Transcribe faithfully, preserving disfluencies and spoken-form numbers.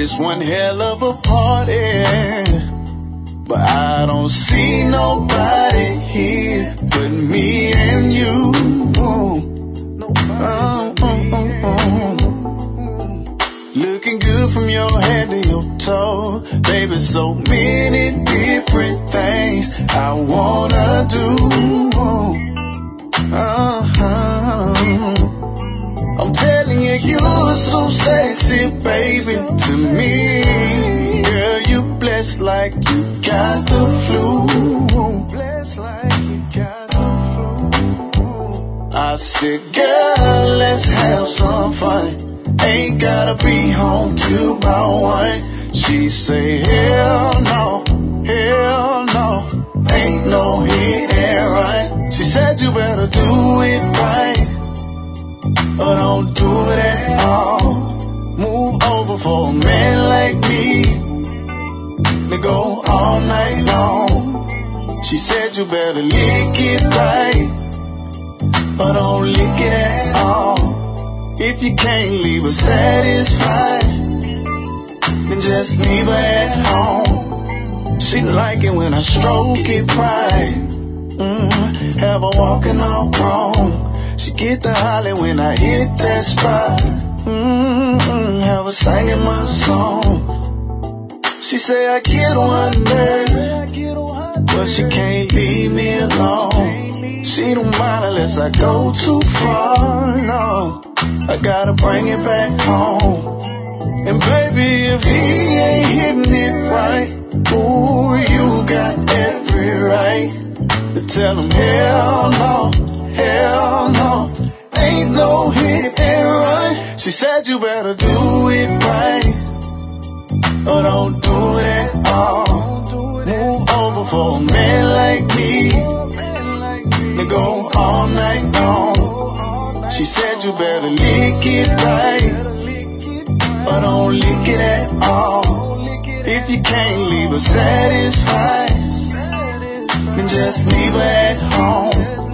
It's one hell of a party, but I don't see nobody here but me and you. Oh, oh, oh, oh. Looking good from your head to your toe, baby. So many different things I wanna do. Uh-huh. I'm telling you, you're so sexy, baby, to me. Girl, you blessed like you got the flu. Blessed like you got the flu. I said, girl, let's have some fun. Ain't gotta be home till about one. She say, hell no, hell no, ain't no hit and run. She said you better do it right, or don't do it at all. Move over for a man like me, to go all night long. She said you better lick it right, or don't lick it at all. If you can't leave her satisfied, then just leave her at home. She like it when I stroke it right, mm, have her walking all wrong. She get the holly when I hit that spot, mm-hmm, have her singing my song. She say I get one day, but she can't leave me alone. She don't mind unless I go too far, no, I gotta bring it back home. And baby, if he ain't hitting it right, ooh, you got every right to tell him hell no, hell no, ain't no hit and run. She said you better do it right, or don't do it at all. Move over for a man like me, to go all night long. She said you better lick it right, or don't lick it at all. If you can't leave her satisfied, then just leave her at home.